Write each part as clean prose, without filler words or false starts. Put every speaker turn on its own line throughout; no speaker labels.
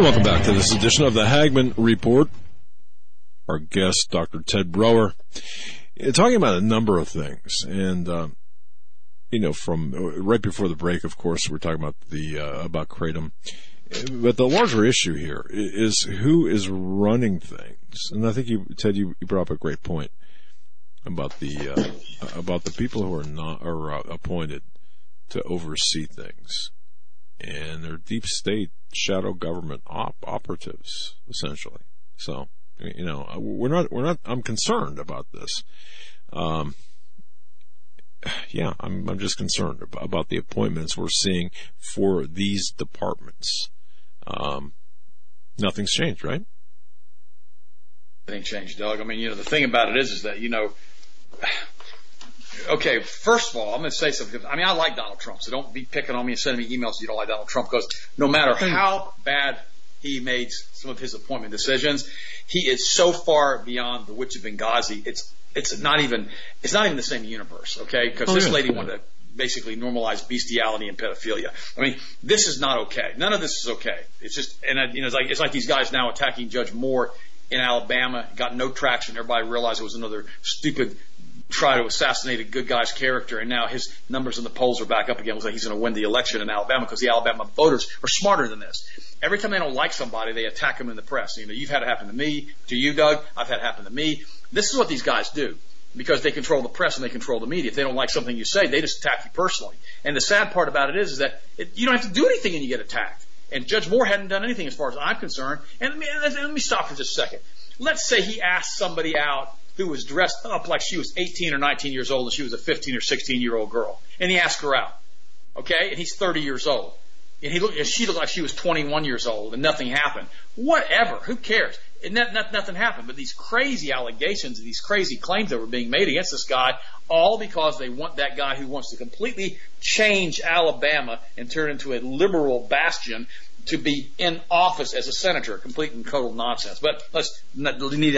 welcome back to this edition of the Hagmann Report. Our guest, Dr. Ted Broer, talking about a number of things. And, from right before the break, of course, we're talking about about Kratom. But the larger issue here is who is running things. And I think Ted, you brought up a great point about the people who are appointed to oversee things. And they're deep state shadow government operatives, essentially. So, I'm concerned about this. I'm just concerned about the appointments we're seeing for these departments. Nothing's changed, right?
Nothing changed, Doug. I mean, the thing about it is that, okay, first of all, I'm going to say something. I mean, I like Donald Trump, so don't be picking on me and sending me emails you don't like Donald Trump, because no matter how bad he made some of his appointment decisions, he is so far beyond the witch of Benghazi. It's not even the same universe, okay? Because this lady wanted to basically normalize bestiality and pedophilia. I mean, this is not okay. None of this is okay. It's just, it's like these guys now attacking Judge Moore in Alabama, got no traction. Everybody realized it was another stupid try to assassinate a good guy's character, and now his numbers in the polls are back up again. It looks like he's going to win the election in Alabama because the Alabama voters are smarter than this. Every time they don't like somebody, they attack them in the press. You've had it happen to me, to you, Doug. I've had it happen to me. This is what these guys do because they control the press and they control the media. If they don't like something you say, they just attack you personally. And the sad part about it is that you don't have to do anything and you get attacked. And Judge Moore hadn't done anything as far as I'm concerned. And let me stop for just a second. Let's say he asked somebody out who was dressed up like she was 18 or 19 years old and she was a 15 or 16-year-old girl. And he asked her out. Okay? And he's 30 years old. And she looked like she was 21 years old and nothing happened. Whatever. Who cares? And nothing happened. But these crazy allegations and these crazy claims that were being made against this guy, all because they want that guy who wants to completely change Alabama and turn it into a liberal bastion to be in office as a senator. Complete and total nonsense. But whether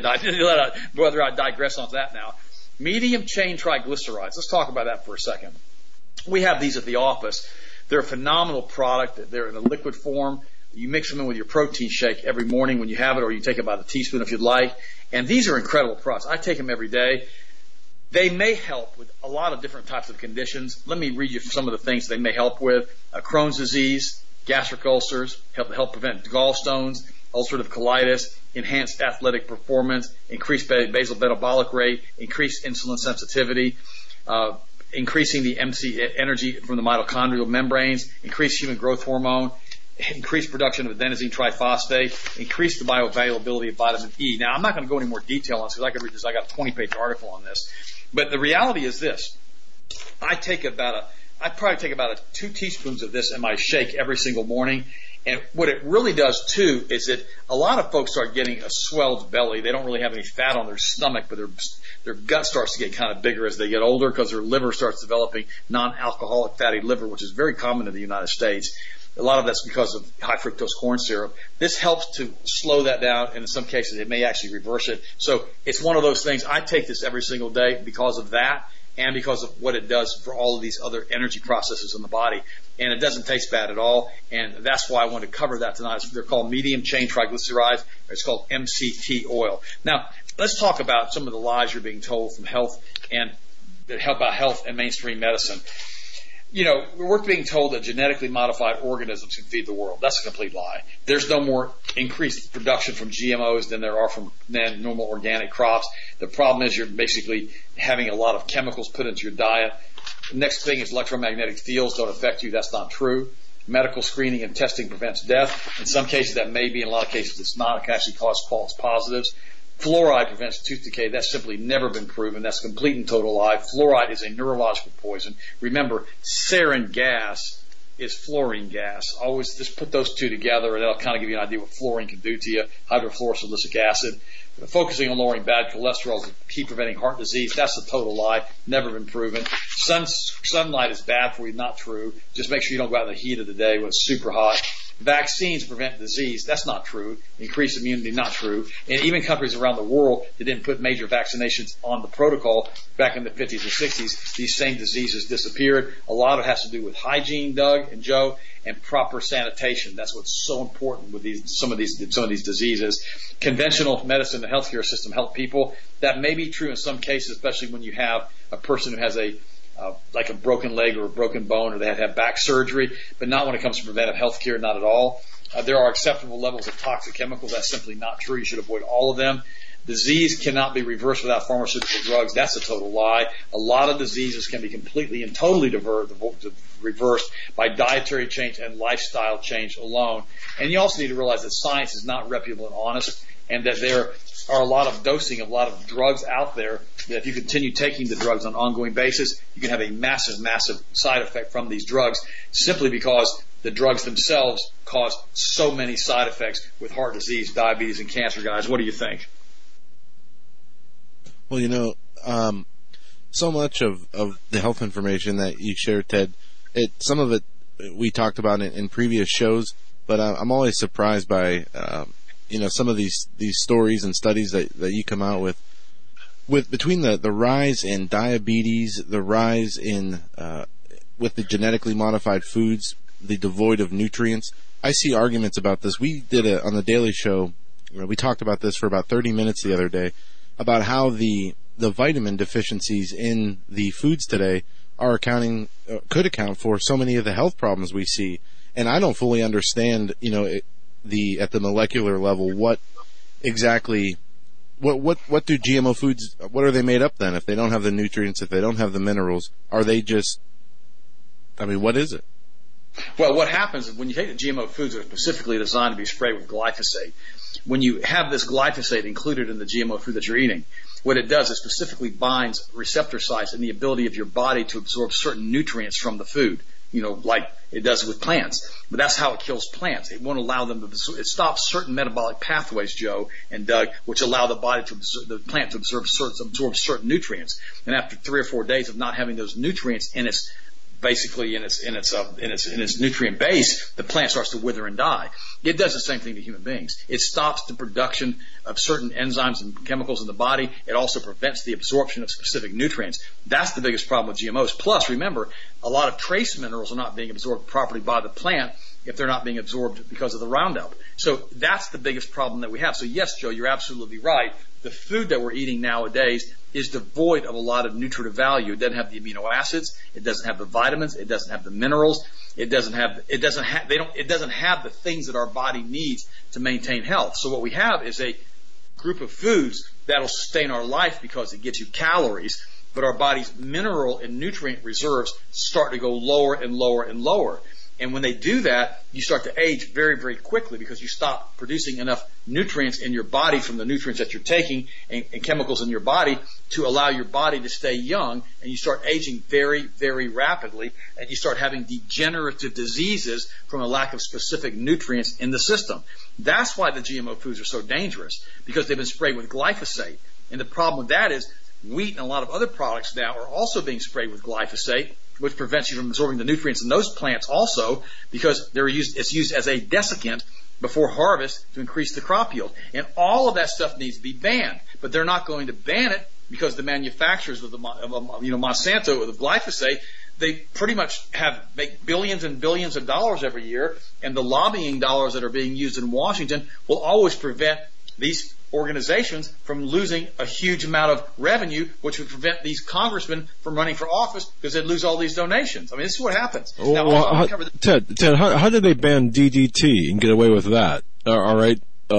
I digress on that now. Medium chain triglycerides. Let's talk about that for a second. We have these at the office. They're a phenomenal product. They're in a liquid form. You mix them in with your protein shake every morning when you have it, or you take about a teaspoon if you'd like. And these are incredible products. I take them every day. They may help with a lot of different types of conditions. Let me read you some of the things they may help with. Crohn's disease, gastric ulcers, help prevent gallstones, ulcerative colitis, enhanced athletic performance, increased basal metabolic rate, increased insulin sensitivity, increasing the MC energy from the mitochondrial membranes, increased human growth hormone, increased production of adenosine triphosphate, increased the bioavailability of vitamin E. Now, I'm not going to go into more detail on this because I could read this. I got a 20-page article on this. But the reality is this. I probably take about 2 teaspoons of this in my shake every single morning. And what it really does, too, is that a lot of folks start getting a swelled belly. They don't really have any fat on their stomach, but their gut starts to get kind of bigger as they get older because their liver starts developing non-alcoholic fatty liver, which is very common in the United States. A lot of that's because of high fructose corn syrup. This helps to slow that down, and in some cases it may actually reverse it. So it's one of those things. I take this every single day because of that and because of what it does for all of these other energy processes in the body. And it doesn't taste bad at all, and that's why I wanted to cover that tonight. They're called medium-chain triglycerides. It's called MCT oil. Now, let's talk about some of the lies you're being told from health and mainstream medicine. We're being told that genetically modified organisms can feed the world. That's a complete lie. There's no more increased production from GMOs than there are from normal organic crops. The problem is you're basically having a lot of chemicals put into your diet. The next thing is electromagnetic fields don't affect you. That's not true. Medical screening and testing prevents death. In some cases that may be. In a lot of cases it's not. It can actually cause false positives. Fluoride prevents tooth decay. That's simply never been proven. That's a complete and total lie. Fluoride is a neurological poison. Remember, sarin gas is fluorine gas. Always just put those two together and that'll kind of give you an idea what fluorine can do to you. Hydrofluorosilicic acid. Focusing on lowering bad cholesterol to keep preventing heart disease. That's a total lie. Never been proven. Sunlight is bad for you. Not true. Just make sure you don't go out in the heat of the day when it's super hot. Vaccines prevent disease. That's not true. Increase immunity, not true. And even countries around the world that didn't put major vaccinations on the protocol back in the 50s or 60s, these same diseases disappeared. A lot of it has to do with hygiene, Doug and Joe, and proper sanitation. That's what's so important with some of these diseases. Conventional medicine, the healthcare system help people. That may be true in some cases, especially when you have a person who has like a broken leg or a broken bone, or they have back surgery, but not when it comes to preventive health care, not at all. There are acceptable levels of toxic chemicals. That's simply not true. You should avoid all of them. Disease cannot be reversed without pharmaceutical drugs. That's a total lie. A lot of diseases can be completely and totally reversed by dietary change and lifestyle change alone. And you also need to realize that science is not reputable and honest, and that there are a lot of dosing of a lot of drugs out there that if you continue taking the drugs on an ongoing basis, you can have a massive, massive side effect from these drugs simply because the drugs themselves cause so many side effects with heart disease, diabetes, and cancer, guys. What do you think?
Well, so much of the health information that you shared, Ted, some of it we talked about in previous shows, but I'm always surprised by some of these stories and studies that you come out with between the rise in diabetes, the rise in with the genetically modified foods, the devoid of nutrients. I see arguments about this. We did on the Daily Show, we talked about this for about 30 minutes the other day, about how the vitamin deficiencies in the foods today could account for so many of the health problems we see. And I don't fully understand, at the molecular level, what exactly, what do GMO foods, what are they made up then? If they don't have the nutrients, if they don't have the minerals, are they just, what is it?
Well, what happens is when you take the GMO foods that are specifically designed to be sprayed with glyphosate, when you have this glyphosate included in the GMO food that you're eating, what it does is specifically binds receptor sites and the ability of your body to absorb certain nutrients from the food, like it does with plants. But that's how it kills plants. It won't allow them to, it stops certain metabolic pathways, Joe and Doug, which allow the plant to absorb certain nutrients. And after 3 or 4 days of not having those nutrients in its nutrient base, the plant starts to wither and die. It does the same thing to human beings. It stops the production of certain enzymes and chemicals in the body. It also prevents the absorption of specific nutrients. That's the biggest problem with GMOs. Plus, remember, a lot of trace minerals are not being absorbed properly by the plant if they're not being absorbed because of the Roundup. So that's the biggest problem that we have. So yes, Joe, you're absolutely right. The food that we're eating nowadays is devoid of a lot of nutritive value. It doesn't have the amino acids. It doesn't have the vitamins. It doesn't have the minerals. It doesn't have the things that our body needs to maintain health. So what we have is a group of foods that'll sustain our life because it gives you calories, but our body's mineral and nutrient reserves start to go lower and lower and lower. And when they do that, you start to age very, very quickly because you stop producing enough nutrients in your body from the nutrients that you're taking and chemicals in your body to allow your body to stay young, and you start aging very, very rapidly, and you start having degenerative diseases from a lack of specific nutrients in the system. That's why the GMO foods are so dangerous, because they've been sprayed with glyphosate. And the problem with that is wheat and a lot of other products now are also being sprayed with glyphosate, which prevents you from absorbing the nutrients in those plants also, because it's used as a desiccant before harvest to increase the crop yield. And all of that stuff needs to be banned, but they're not going to ban it because the manufacturers of Monsanto or the glyphosate, they pretty much make billions and billions of dollars every year, and the lobbying dollars that are being used in Washington will always prevent these organizations from losing a huge amount of revenue, which would prevent these congressmen from running for office because they'd lose all these donations. I mean, this is what happens. Now,
Ted, how did they ban DDT and get away with that? All right,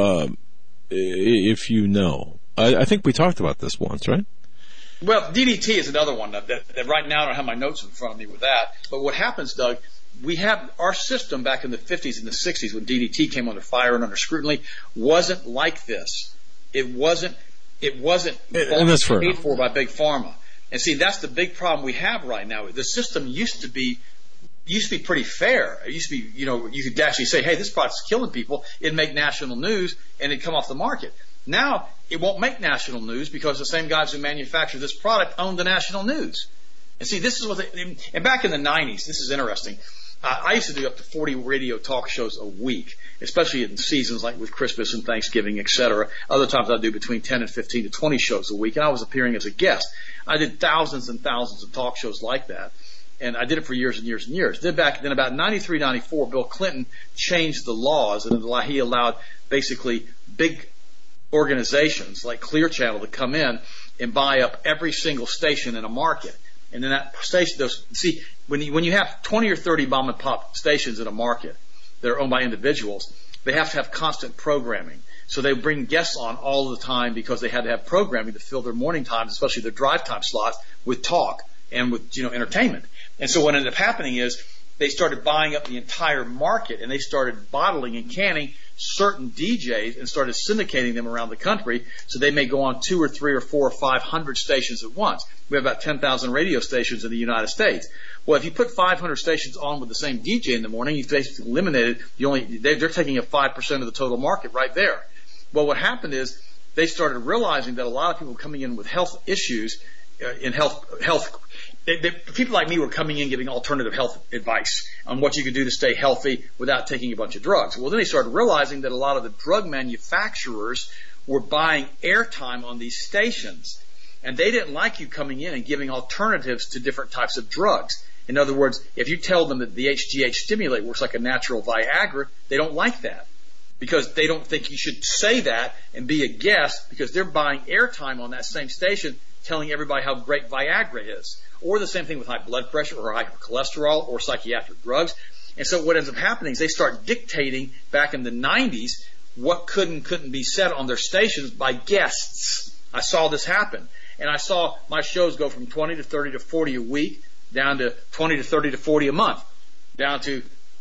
if you know. I think we talked about this once, right?
Well, DDT is another one that right now I don't have my notes in front of me with that. But what happens, Doug, we have our system back in the 50s and the 60s when DDT came under fire and under scrutiny wasn't like this. It wasn't paid for by Big Pharma. And see, that's the big problem we have right now. The system used to be pretty fair. It used to be, you could actually say, hey, this product's killing people. It'd make national news and it'd come off the market. Now, it won't make national news because the same guys who manufacture this product own the national news. And see, this is and back in the 90s, this is interesting. I used to do up to 40 radio talk shows a week, especially in seasons like with Christmas and Thanksgiving, etc. Other times I'd do between 10 and 15 to 20 shows a week, and I was appearing as a guest. I did thousands and thousands of talk shows like that, and I did it for years and years and years. Then about 93, 94, Bill Clinton changed the laws, and he allowed basically big organizations like Clear Channel to come in and buy up every single station in a market. And then that station, when you have 20 or 30 mom and pop stations in a market that are owned by individuals, they have to have constant programming. So they bring guests on all the time because they had to have programming to fill their morning times, especially their drive time slots, with talk and with entertainment. And so what ended up happening is they started buying up the entire market, and they started bottling and canning certain DJs and started syndicating them around the country, so they may go on 2 or 3 or 4 or 500 stations at once. We have about 10,000 radio stations in the United States. Well, if you put 500 stations on with the same DJ in the morning, you've basically eliminated they're taking up 5% of the total market right there. Well, what happened is they started realizing that a lot of people coming in with health issues, people like me were coming in giving alternative health advice on what you could do to stay healthy without taking a bunch of drugs. Well, then they started realizing that a lot of the drug manufacturers were buying airtime on these stations, and they didn't like you coming in and giving alternatives to different types of drugs. In other words, if you tell them that the HGH stimulant works like a natural Viagra, they don't like that, because they don't think you should say that and be a guest, because they're buying airtime on that same station telling everybody how great Viagra is. Or the same thing with high blood pressure or high cholesterol or psychiatric drugs. And so what ends up happening is they start dictating back in the 90s what could and couldn't be said on their stations by guests. I saw this happen. And I saw my shows go from 20 to 30 to 40 a week, down to 20 to 30 to 40 a month, down to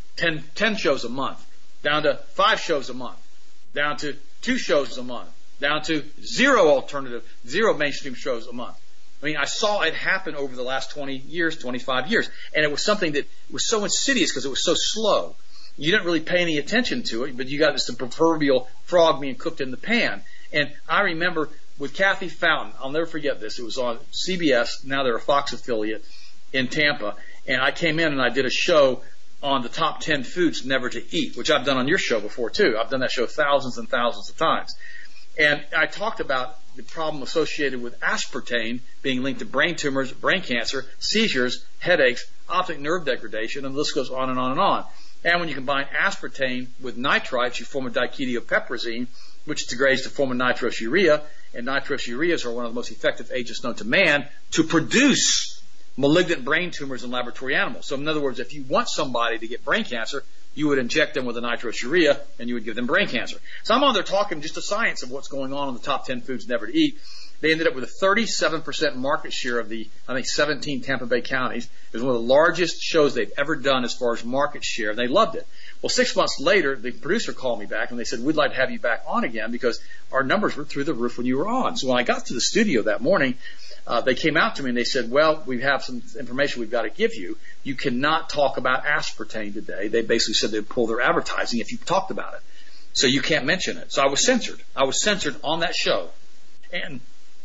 10 shows a month, down to 5 shows a month, down to 2 shows a month, down to 0 mainstream shows a month. I mean, I saw it happen over the last 20 years, 25 years. And it was something that was so insidious because it was so slow. You didn't really pay any attention to it, but you got this proverbial frog being cooked in the pan. And I remember with Kathy Fountain, I'll never forget this. It was on CBS. Now they're a Fox affiliate in Tampa. And I came in and I did a show on the top 10 foods never to eat, which I've done on your show before too. I've done that show thousands and thousands of times. And I talked about the problem associated with aspartame being linked to brain tumors, brain cancer, seizures, headaches, optic nerve degradation, and the list goes on and on and on. And when you combine aspartame with nitrites, you form a diketopiperazine, which degrades to form a nitrosourea, and nitrosoureas are one of the most effective agents known to man to produce malignant brain tumors in laboratory animals. So in other words, if you want somebody to get brain cancer, you would inject them with a nitrosourea and you would give them brain cancer. So I'm on there talking just the science of what's going on in the top 10 foods never to eat. They ended up with a 37% market share of the, 17 Tampa Bay counties. It was one of the largest shows they've ever done as far as market share, and they loved it. Well, 6 months later, the producer called me back and they said, we'd like to have you back on again because our numbers were through the roof when you were on. So when I got to the studio that morning, they came out to me and they said, well, we have some information we've got to give you. You cannot talk about aspartame today. They basically said they'd pull their advertising if you talked about it. So you can't mention it. So I was censored. I was censored on that show. And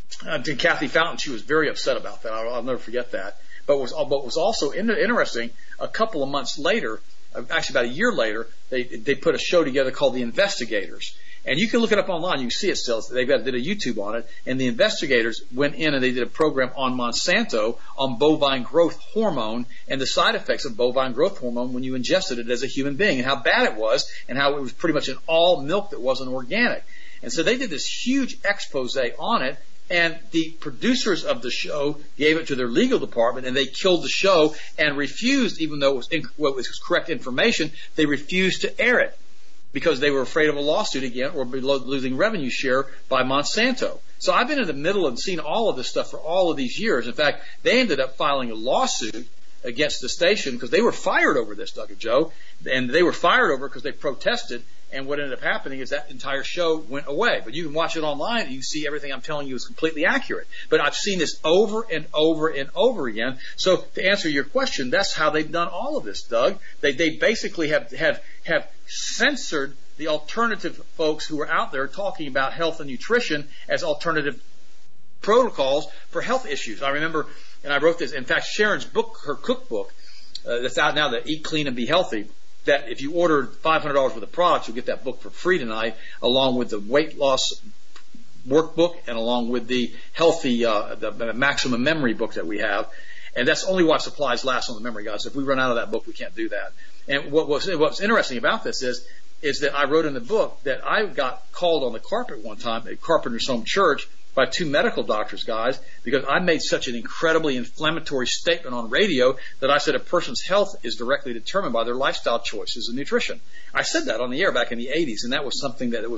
to Kathy Fountain, she was very upset about that. I'll never forget that. But what was also interesting, a couple of months later, actually about a year later, they put a show together called The Investigators. And you can look it up online. You can see it still. They did a YouTube on it. And the investigators went in and they did a program on Monsanto on bovine growth hormone and the side effects of bovine growth hormone when you ingested it as a human being and how bad it was and how it was pretty much an all milk that wasn't organic. And so they did this huge expose on it. And the producers of the show gave it to their legal department, and they killed the show and refused, even though it was correct information, they refused to air it because they were afraid of a lawsuit again or losing revenue share by Monsanto. So I've been in the middle and seen all of this stuff for all of these years. In fact, they ended up filing a lawsuit against the station because they were fired over this, Doug and Joe, and they were fired over because they protested. And what ended up happening is that entire show went away. But you can watch it online and you see everything I'm telling you is completely accurate. But I've seen this over and over and over again. So to answer your question, that's how they've done all of this, Doug. They basically have censored the alternative folks who are out there talking about health and nutrition as alternative protocols for health issues. I remember, and I wrote this, in fact, Sharon's book, her cookbook, that's out now, the Eat Clean and Be Healthy, that if you order $500 worth of products, you'll get that book for free tonight, along with the weight loss workbook and along with the healthy, the maximum memory book that we have. And that's only why supplies last on the memory, guys. If we run out of that book, we can't do that. And what's interesting about this is that I wrote in the book that I got called on the carpet one time at Carpenter's Home Church by 2 medical doctors, guys, because I made such an incredibly inflammatory statement on radio that I said a person's health is directly determined by their lifestyle choices and nutrition. I said that on the air back in the 80s, and that was something that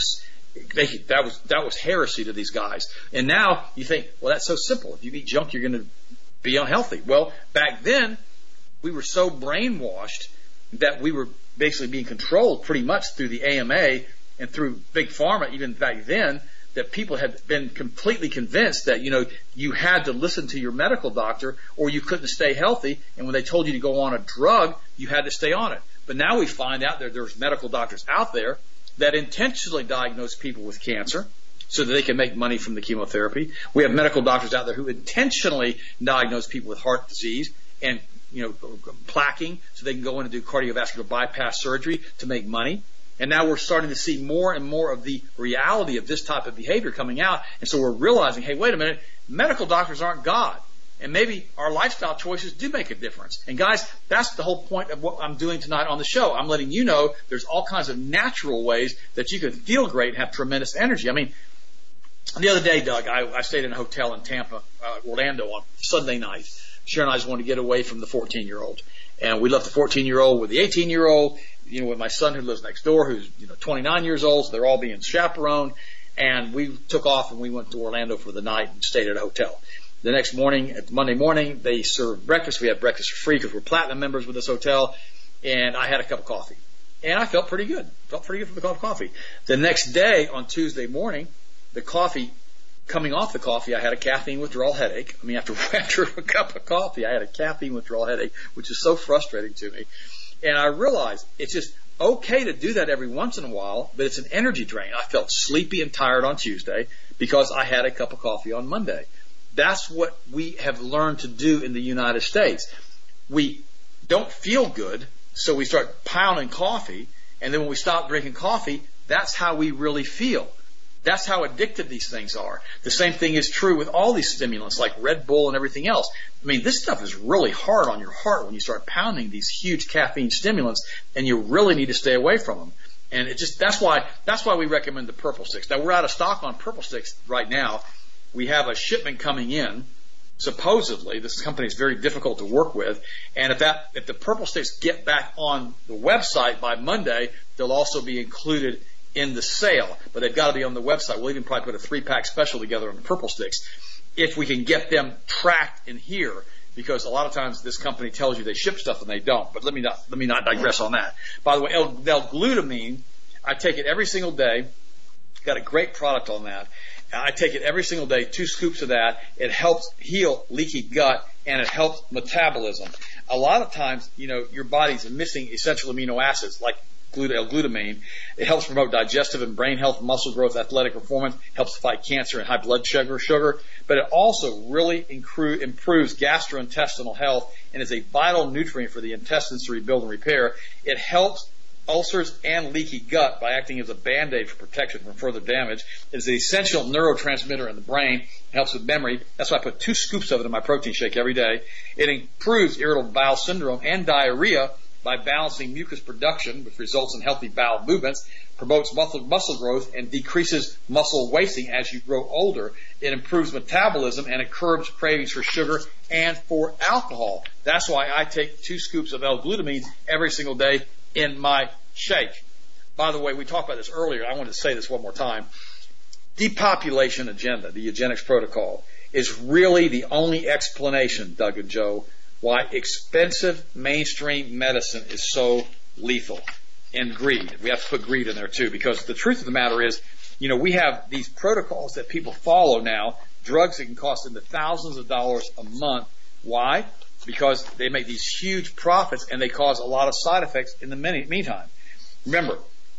that was heresy to these guys. And now you think, well, that's so simple. If you eat junk, you're going to be unhealthy. Well, back then, we were so brainwashed that we were basically being controlled pretty much through the AMA and through Big Pharma, even back then, that people had been completely convinced that, you had to listen to your medical doctor or you couldn't stay healthy. And when they told you to go on a drug, you had to stay on it. But now we find out that there's medical doctors out there that intentionally diagnose people with cancer so that they can make money from the chemotherapy. We have medical doctors out there who intentionally diagnose people with heart disease and, plaquing so they can go in and do cardiovascular bypass surgery to make money. And now we're starting to see more and more of the reality of this type of behavior coming out. And so we're realizing, hey, wait a minute, medical doctors aren't God. And maybe our lifestyle choices do make a difference. And guys, that's the whole point of what I'm doing tonight on the show. I'm letting you know there's all kinds of natural ways that you can feel great and have tremendous energy. I mean, the other day, Doug, I stayed in a hotel in Tampa, Orlando on Sunday night. Sharon and I just wanted to get away from the 14-year-old. And we left the 14-year-old with the 18-year-old, with my son who lives next door, who's 29 years old, so they're all being chaperoned. And we took off and we went to Orlando for the night and stayed at a hotel. The next morning, Monday morning, they served breakfast. We had breakfast for free because we're platinum members with this hotel. And I had a cup of coffee. And I felt pretty good. Felt pretty good from the cup of coffee. The next day, on Tuesday morning, coming off the coffee, I had a caffeine withdrawal headache. I mean, after a cup of coffee, I had a caffeine withdrawal headache, which is so frustrating to me. And I realized it's just okay to do that every once in a while, but it's an energy drain. I felt sleepy and tired on Tuesday because I had a cup of coffee on Monday. That's what we have learned to do in the United States. We don't feel good, so we start pounding coffee, and then when we stop drinking coffee, that's how we really feel. That's how addicted these things are. The same thing is true with all these stimulants like Red Bull and everything else. I mean, this stuff is really hard on your heart when you start pounding these huge caffeine stimulants, and you really need to stay away from them. And that's why we recommend the Purple Sticks. Now, we're out of stock on Purple Sticks right now. We have a shipment coming in. Supposedly, this company is very difficult to work with, and if the Purple Sticks get back on the website by Monday, they'll also be included in the sale, but they've got to be on the website. We'll even probably put a 3-pack special together on the Purple Sticks if we can get them tracked in here, because a lot of times this company tells you they ship stuff and they don't. But let me not digress on that. By the way, L-glutamine, I take it every single day. Got a great product on that. I take it every single day, 2 scoops of that. It helps heal leaky gut, and it helps metabolism. A lot of times, your body's missing essential amino acids like L-glutamine. It helps promote digestive and brain health, muscle growth, athletic performance, helps fight cancer and high blood sugar, but it also really improves gastrointestinal health and is a vital nutrient for the intestines to rebuild and repair. It helps ulcers and leaky gut by acting as a band-aid for protection from further damage. It is an essential neurotransmitter in the brain. It helps with memory. That's why I put 2 scoops of it in my protein shake every day. It improves irritable bowel syndrome and diarrhea by balancing mucus production, which results in healthy bowel movements, promotes muscle growth, and decreases muscle wasting as you grow older. It improves metabolism, and it curbs cravings for sugar and for alcohol. That's why I take 2 scoops of L-glutamine every single day in my shake. By the way, we talked about this earlier. I wanted to say this one more time. Depopulation agenda, the eugenics protocol, is really the only explanation, Doug and Joe, why expensive mainstream medicine is so lethal. And greed. We have to put greed in there too, because the truth of the matter is, we have these protocols that people follow now, drugs that can cost them thousands of dollars a month. Why? Because they make these huge profits and they cause a lot of side effects in the meantime. Remember,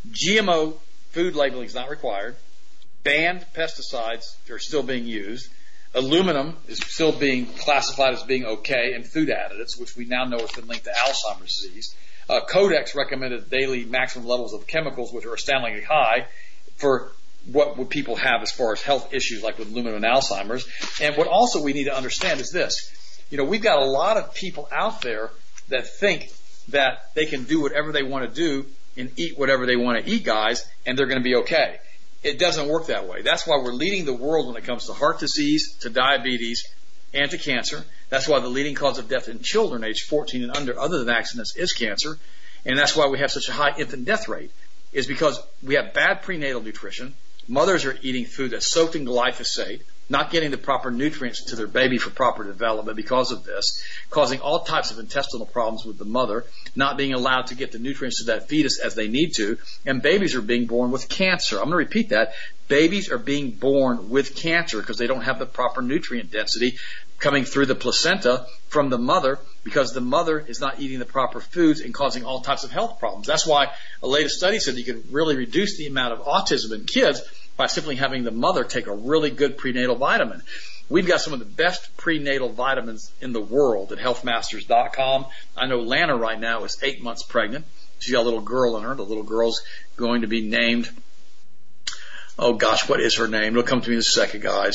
GMO food labeling is not required. Banned pesticides are still being used. Aluminum is still being classified as being okay, and food additives, which we now know has been linked to Alzheimer's disease. Codex recommended daily maximum levels of chemicals, which are astoundingly high for what would people have as far as health issues like with aluminum and Alzheimer's. And what also we need to understand is this. We've got a lot of people out there that think that they can do whatever they want to do and eat whatever they want to eat, guys, and they're going to be okay. It doesn't work that way. That's why we're leading the world when it comes to heart disease, to diabetes, and to cancer. That's why the leading cause of death in children aged 14 and under, other than accidents, is cancer. And that's why we have such a high infant death rate, is because we have bad prenatal nutrition. Mothers are eating food that's soaked in glyphosate, not getting the proper nutrients to their baby for proper development because of this, causing all types of intestinal problems with the mother, not being allowed to get the nutrients to that fetus as they need to, and babies are being born with cancer. I'm going to repeat that. Babies are being born with cancer because they don't have the proper nutrient density coming through the placenta from the mother, because the mother is not eating the proper foods and causing all types of health problems. That's why a latest study said you can really reduce the amount of autism in kids by simply having the mother take a really good prenatal vitamin. We've got some of the best prenatal vitamins in the world at healthmasters.com. I know Lana right now is 8 months pregnant. She's got a little girl in her. The little girl's going to be named, oh gosh, what is her name? It'll come to me in a second, guys.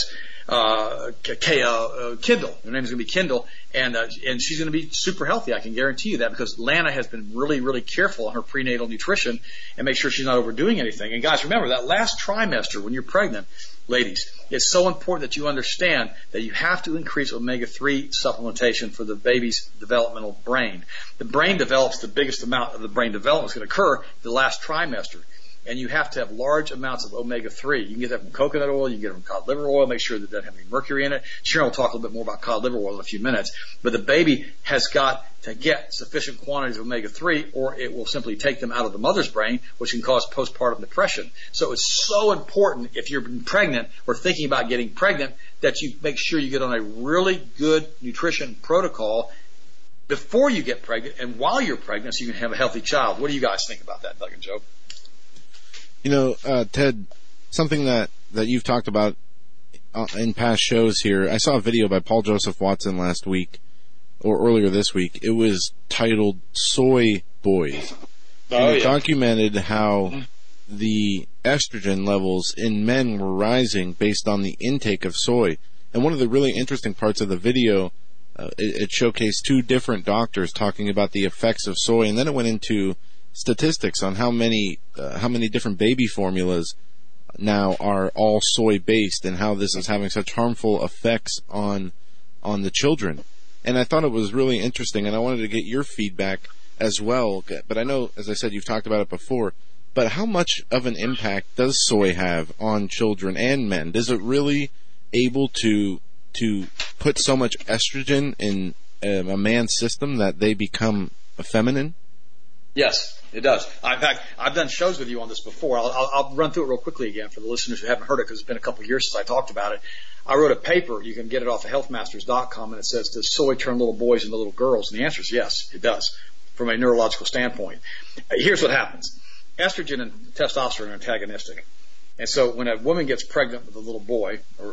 Kindle. Her name is going to be Kindle, and she's going to be super healthy. I can guarantee you that, because Lana has been really, really careful on her prenatal nutrition and make sure she's not overdoing anything. And guys, remember that last trimester when you're pregnant, ladies, it's so important that you understand that you have to increase omega-3 supplementation for the baby's developmental brain. The brain develops, the biggest amount of the brain development is going to occur the last trimester. And you have to have large amounts of omega-3. You can get that from coconut oil. You can get it from cod liver oil. Make sure that it doesn't have any mercury in it. Sharon will talk a little bit more about cod liver oil in a few minutes. But the baby has got to get sufficient quantities of omega-3, or it will simply take them out of the mother's brain, which can cause postpartum depression. So it's so important, if you're pregnant or thinking about getting pregnant, that you make sure you get on a really good nutrition protocol before you get pregnant and while you're pregnant, so you can have a healthy child. What do you guys think about that, Doug and Joe?
Ted, something that you've talked about in past shows here, I saw a video by Paul Joseph Watson last week, or earlier this week. It was titled Soy Boys. And it documented how the estrogen levels in men were rising based on the intake of soy. And one of the really interesting parts of the video, it showcased two different doctors talking about the effects of soy, and then it went into statistics on how many different baby formulas now are all soy based, and how this is having such harmful effects on the children. And I thought it was really interesting, and I wanted to get your feedback as well. But I know, as I said, you've talked about it before, but how much of an impact does soy have on children and men? Is it really able to put so much estrogen in a man's system that they become feminine?
Yes, it does. In fact, I've done shows with you on this before. I'll run through it real quickly again for the listeners who haven't heard it, because it's been a couple of years since I talked about it. I wrote a paper. You can get it off of healthmasters.com, and it says, does soy turn little boys into little girls? And the answer is yes, it does, from a neurological standpoint. Here's what happens. Estrogen and testosterone are antagonistic. And so when a woman gets pregnant with a little boy, or,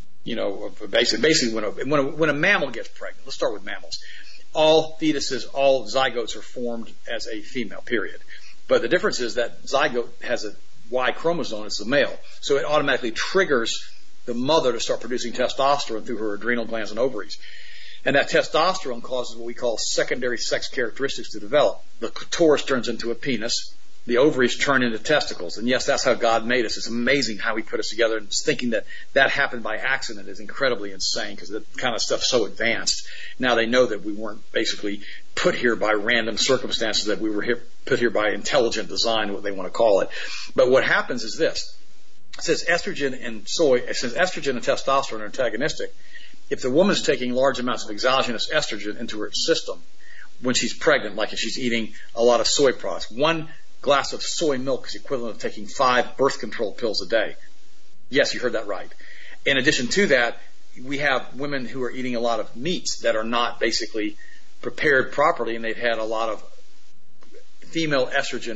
basically when a mammal gets pregnant, let's start with mammals. All fetuses, all zygotes are formed as a female, period. But the difference is that zygote has a Y chromosome, it's a male. So it automatically triggers the mother to start producing testosterone through her adrenal glands and ovaries. And that testosterone causes what we call secondary sex characteristics to develop. The clitoris turns into a penis. The ovaries turn into testicles. And yes, that's how God made us. It's amazing how He put us together. And thinking that happened by accident is incredibly insane, because that kind of stuff's so advanced. Now they know that we weren't basically put here by random circumstances, that we were put here by intelligent design, what they want to call it. But what happens is this. It says estrogen and testosterone are antagonistic. If the woman's taking large amounts of exogenous estrogen into her system when she's pregnant, like if she's eating a lot of soy products, 1 glass of soy milk is equivalent of taking 5 birth control pills a day. Yes, you heard that right. In addition to that, we have women who are eating a lot of meats that are not basically prepared properly, and they've had a lot of female estrogen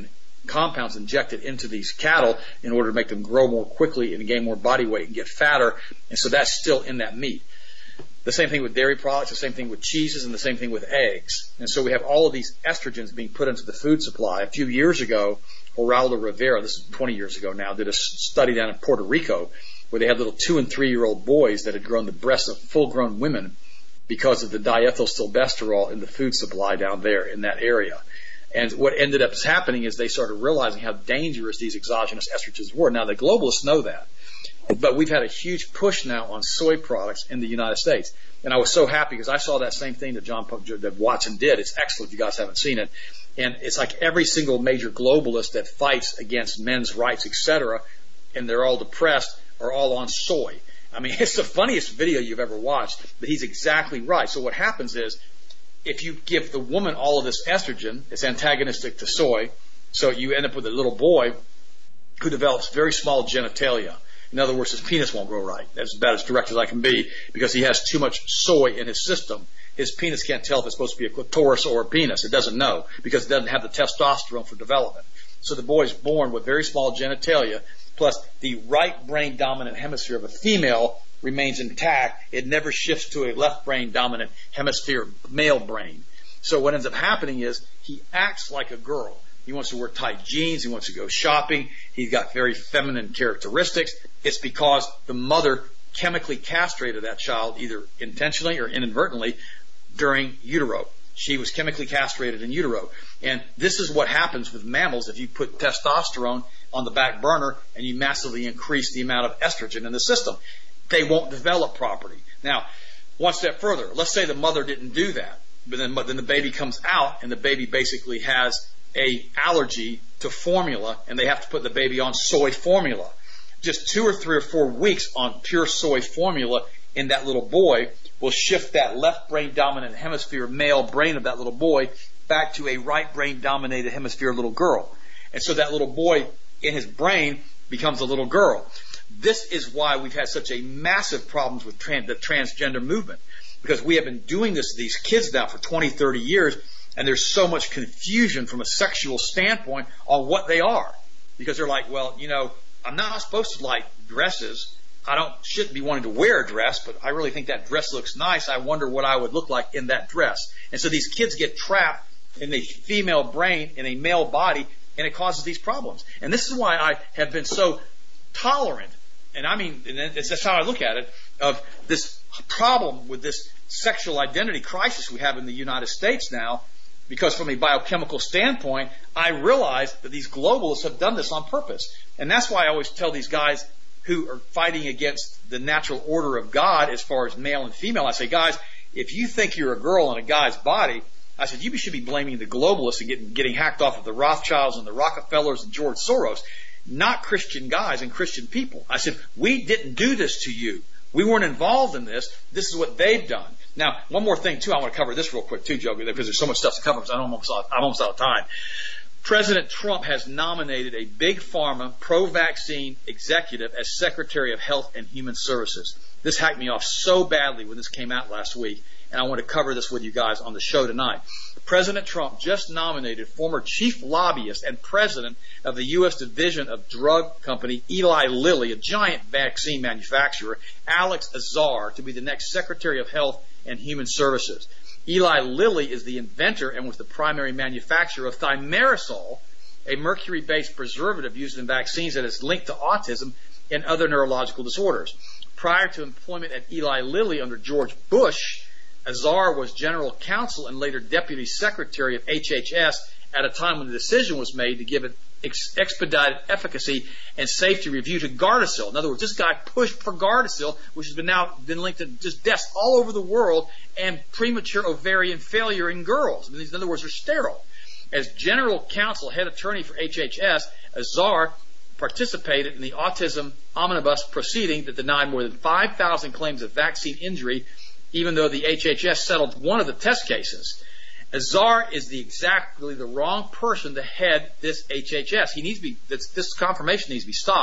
compounds injected into these cattle in order to make them grow more quickly and gain more body weight and get fatter. And so that's still in that meat. The same thing with dairy products, the same thing with cheeses, and the same thing with eggs. And so we have all of these estrogens being put into the food supply. A few years ago, Geraldo Rivera, this is 20 years ago now, did a study down in Puerto Rico where they had little 2- and 3-year-old boys that had grown the breasts of full-grown women because of the diethylstilbestrol in the food supply down there in that area. And what ended up happening is they started realizing how dangerous these exogenous estrogens were. Now, the globalists know that. But we've had a huge push now on soy products in the United States. And I was so happy because I saw that same thing that Watson did. It's excellent if you guys haven't seen it. And it's like every single major globalist that fights against men's rights, etc., and they're all depressed, are all on soy. I mean, it's the funniest video you've ever watched, but he's exactly right. So what happens is, if you give the woman all of this estrogen, it's antagonistic to soy, so you end up with a little boy who develops very small genitalia. In other words, his penis won't grow right. That's about as direct as I can be because he has too much soy in his system. His penis can't tell if it's supposed to be a clitoris or a penis. It doesn't know because it doesn't have the testosterone for development. So the boy is born with very small genitalia, plus the right brain dominant hemisphere of a female remains intact. It never shifts to a left brain dominant hemisphere male brain. So what ends up happening is he acts like a girl. He wants to wear tight jeans. He wants to go shopping. He's got very feminine characteristics. It's because the mother chemically castrated that child, either intentionally or inadvertently, during utero. She was chemically castrated in utero. And this is what happens with mammals if you put testosterone on the back burner and you massively increase the amount of estrogen in the system. They won't develop properly. Now, one step further. Let's say the mother didn't do that. But then the baby comes out and the baby basically has a allergy to formula, and they have to put the baby on soy formula. Just 2 or 3 or 4 weeks on pure soy formula in that little boy will shift that left brain dominant hemisphere male brain of that little boy back to a right brain dominated hemisphere little girl. And so that little boy in his brain becomes a little girl. This is why we've had such a massive problems with the transgender movement, because we have been doing this to these kids now for 20, 30 years. And there's so much confusion from a sexual standpoint on what they are. Because they're like, well, you know, I'm not supposed to like dresses. Shouldn't be wanting to wear a dress, but I really think that dress looks nice. I wonder what I would look like in that dress. And so these kids get trapped in the female brain, in a male body, and it causes these problems. And this is why I have been so tolerant, and I mean, that's how I look at it, of this problem with this sexual identity crisis we have in the United States now. Because from a biochemical standpoint, I realize that these globalists have done this on purpose. And that's why I always tell these guys who are fighting against the natural order of God as far as male and female, I say, guys, if you think you're a girl in a guy's body, I said, you should be blaming the globalists and getting hacked off of the Rothschilds and the Rockefellers and George Soros, not Christian guys and Christian people. I said, we didn't do this to you. We weren't involved in this. This is what they've done. Now, one more thing, too. I want to cover this real quick, too, Joe, because there's so much stuff to cover, because I'm almost out of time. President Trump has nominated a big pharma, pro-vaccine executive as Secretary of Health and Human Services. This hacked me off so badly when this came out last week, and I want to cover this with you guys on the show tonight. President Trump just nominated former chief lobbyist and president of the U.S. Division of Drug Company Eli Lilly, a giant vaccine manufacturer, Alex Azar, to be the next Secretary of Health and Human Services. Eli Lilly is the inventor and was the primary manufacturer of thimerosal, a mercury-based preservative used in vaccines that is linked to autism and other neurological disorders. Prior to employment at Eli Lilly under George Bush, Azar was general counsel and later deputy secretary of HHS at a time when the decision was made to give it expedited efficacy and safety review to Gardasil. In other words, this guy pushed for Gardasil, which has been linked to just deaths all over the world and premature ovarian failure in girls. In other words, they're sterile. As general counsel, head attorney for HHS, Azar participated in the autism omnibus proceeding that denied more than 5,000 claims of vaccine injury, even though the HHS settled one of the test cases. Azar is exactly the wrong person to head this HHS. This confirmation needs to be stopped.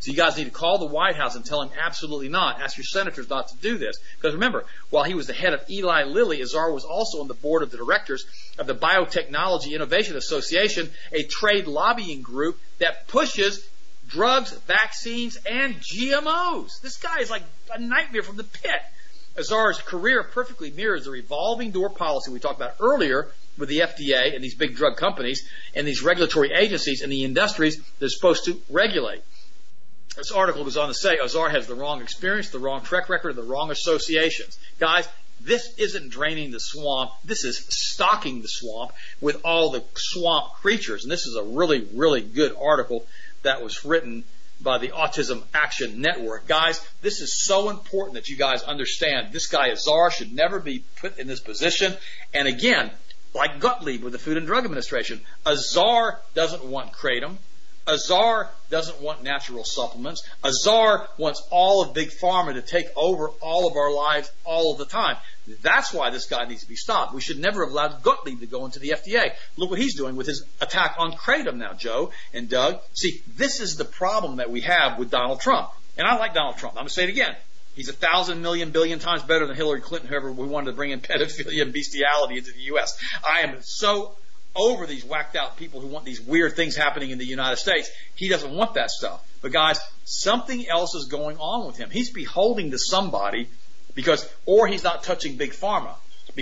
So you guys need to call the White House and tell him absolutely not. Ask your senators not to do this. Because remember, while he was the head of Eli Lilly, Azar was also on the board of the directors of the Biotechnology Innovation Association, a trade lobbying group that pushes drugs, vaccines, and GMOs. This guy is like a nightmare from the pit. Azar's career perfectly mirrors the revolving door policy we talked about earlier with the FDA and these big drug companies and these regulatory agencies and the industries they're supposed to regulate. This article goes on to say Azar has the wrong experience, the wrong track record, the wrong associations. Guys, this isn't draining the swamp. This is stocking the swamp with all the swamp creatures. And this is a really, really good article that was written by the Autism Action Network. Guys, this is so important that you guys understand this guy Azar should never be put in this position. And again, like Gottlieb with the Food and Drug Administration, Azar doesn't want kratom. Azar doesn't want natural supplements. Azar wants all of Big Pharma to take over all of our lives all of the time. That's why this guy needs to be stopped. We should never have allowed Gottlieb to go into the FDA. Look what he's doing with his attack on kratom now, Joe and Doug. See, this is the problem that we have with Donald Trump. And I like Donald Trump. I'm going to say it again. He's 1,000 million billion times better than Hillary Clinton, whoever we wanted to bring in pedophilia and bestiality into the U.S. I am so over these whacked out people who want these weird things happening in the United States. He doesn't want that stuff. But guys, something else is going on with him. He's beholden to somebody or he's not touching Big Pharma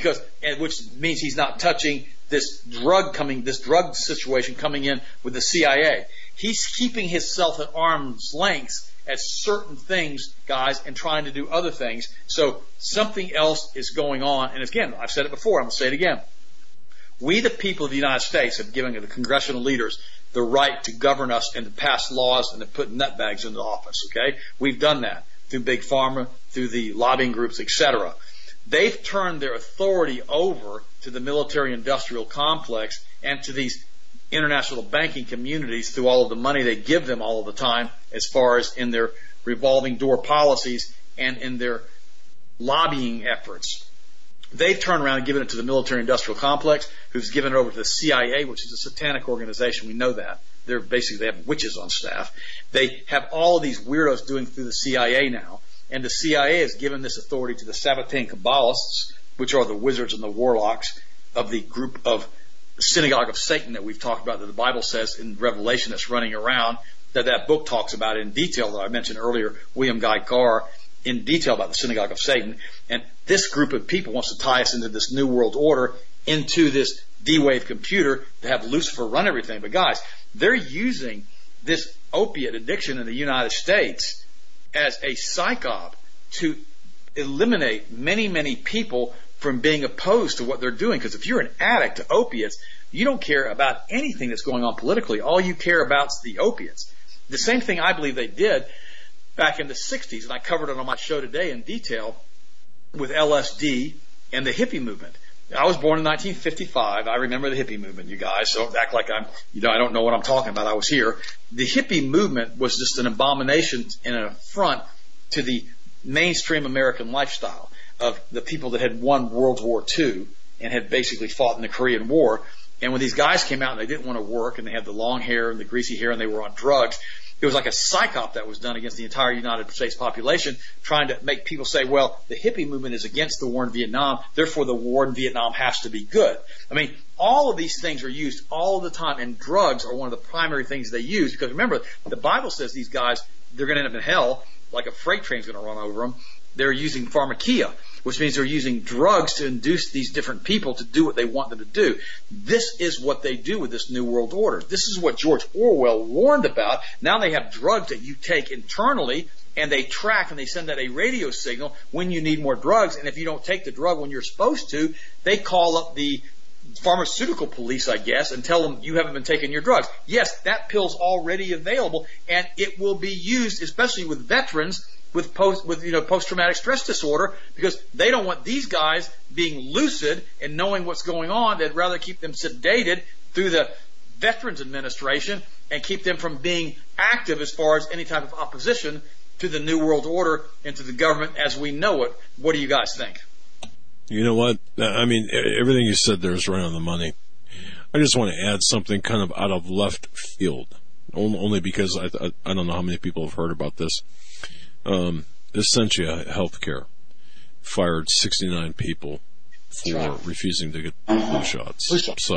which means he's not touching this drug situation coming in with the CIA. He's keeping himself at arm's length at certain things, guys, and trying to do other things. So something else is going on. And again, I've said it before, I'm going to say it again. We, the people of the United States, have given the congressional leaders the right to govern us and to pass laws and to put nutbags into office, okay? We've done that through Big Pharma, through the lobbying groups, etc. They've turned their authority over to the military-industrial complex and to these international banking communities through all of the money they give them all of the time as far as in their revolving door policies and in their lobbying efforts. They've turned around and given it to the military-industrial complex, who's given it over to the CIA, which is a satanic organization. We know that. They have witches on staff. They have all of these weirdos doing through the CIA now. And the CIA has given this authority to the Sabbatean Kabbalists, which are the wizards and the warlocks of the group of the synagogue of Satan that we've talked about, that the Bible says in Revelation that's running around, that book talks about in detail that I mentioned earlier, William Guy Carr, in detail about the synagogue of Satan. And this group of people wants to tie us into this new world order, into this D-Wave computer to have Lucifer run everything. But guys, they're using this opiate addiction in the United States as a psyop to eliminate many, many people from being opposed to what they're doing. Because if you're an addict to opiates, you don't care about anything that's going on politically. All you care about is the opiates. The same thing I believe they did back in the 60s, and I covered it on my show today in detail with LSD and the hippie movement. I was born in 1955. I remember the hippie movement, you guys, so don't act like I don't know what I'm talking about. I was here. The hippie movement was just an abomination and an affront to the mainstream American lifestyle of the people that had won World War II and had basically fought in the Korean War. And when these guys came out and they didn't want to work and they had the long hair and the greasy hair and they were on drugs, it was like a psyop that was done against the entire United States population, trying to make people say, well, the hippie movement is against the war in Vietnam, therefore the war in Vietnam has to be good. I mean, all of these things are used all of the time, and drugs are one of the primary things they use, because remember, the Bible says these guys, they're going to end up in hell, like a freight train's going to run over them. They're using pharmakia, which means they're using drugs to induce these different people to do what they want them to do. This is what they do with this New World Order. This is what George Orwell warned about. Now they have drugs that you take internally, and they track and they send out a radio signal when you need more drugs. And if you don't take the drug when you're supposed to, they call up the pharmaceutical police, I guess, and tell them you haven't been taking your drugs. Yes, that pill's already available, and it will be used, especially with veterans with post-traumatic stress disorder, because they don't want these guys being lucid and knowing what's going on. They'd rather keep them sedated through the Veterans Administration and keep them from being active as far as any type of opposition to the New World Order and to the government as we know it. What do you guys think?
You know what? I mean, everything you said there is right on the money. I just want to add something kind of out of left field. only because I don't know how many people have heard about this. Essentia Healthcare fired 69 people for refusing to get flu shots. So,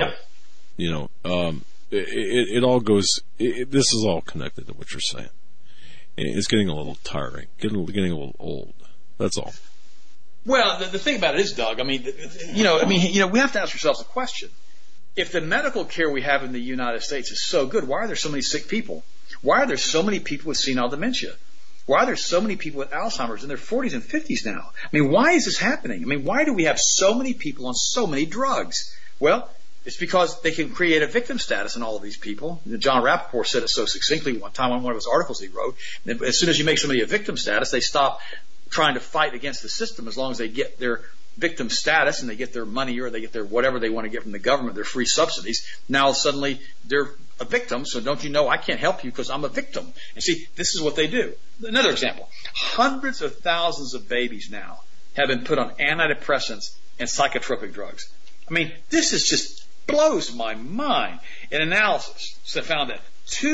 it all goes. This is all connected to what you're saying. It's getting a little tiring, getting a little old. That's all.
Well, the thing about it is, Doug. I mean, we have to ask ourselves a question. If the medical care we have in the United States is so good, why are there so many sick people? Why are there so many people with senile dementia? Why are there so many people with Alzheimer's in their 40s and 50s now? I mean, why is this happening? I mean, why do we have so many people on so many drugs? Well, it's because they can create a victim status in all of these people. John Rappaport said it so succinctly one time on one of his articles he wrote. As soon as you make somebody a victim status, they stop trying to fight against the system as long as they get their victim status and they get their money or they get their whatever they want to get from the government, their free subsidies. Now suddenly they're a victim, so don't you know I can't help you because I'm a victim. And see, this is what they do. Another example. Hundreds of thousands of babies now have been put on antidepressants and psychotropic drugs. I mean, this is just blows my mind. An analysis found that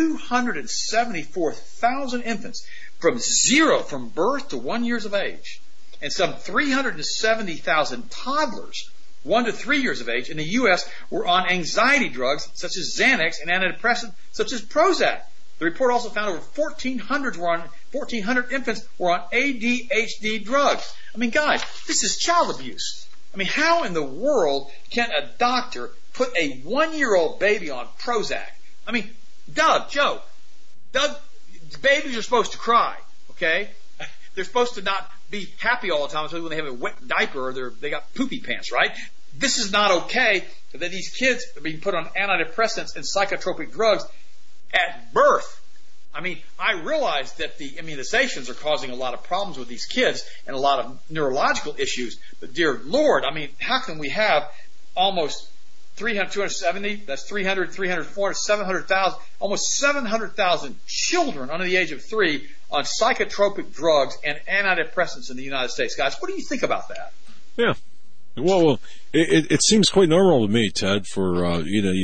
274,000 infants from birth to 1 year of age, and some 370,000 toddlers, 1 to 3 years of age, in the U.S. were on anxiety drugs such as Xanax and antidepressants such as Prozac. The report also found over 1,400 infants were on ADHD drugs. I mean, guys, this is child abuse. I mean, how in the world can a doctor put a 1-year-old baby on Prozac? I mean, Doug, babies are supposed to cry, okay? They're supposed to not be happy all the time, especially when they have a wet diaper or they got poopy pants, right? This is not okay that these kids are being put on antidepressants and psychotropic drugs at birth. I mean, I realize that the immunizations are causing a lot of problems with these kids and a lot of neurological issues, but dear Lord, I mean, how can we have almost 270, that's 300, 400, 700,000, almost 700,000 children under the age of 3 on psychotropic drugs and antidepressants in the United States. Guys, what do you think about that?
Yeah. Well, it seems quite normal to me, Ted, for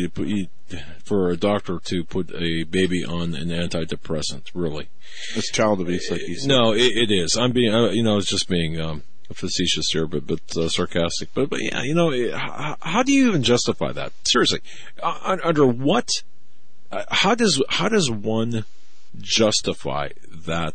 for a doctor to put a baby on an antidepressant. Really,
it's child abuse, like you said.
No, it is. I'm being, I was just being facetious here, but sarcastic. But yeah, how do you even justify that? Seriously, under what? How does one justify that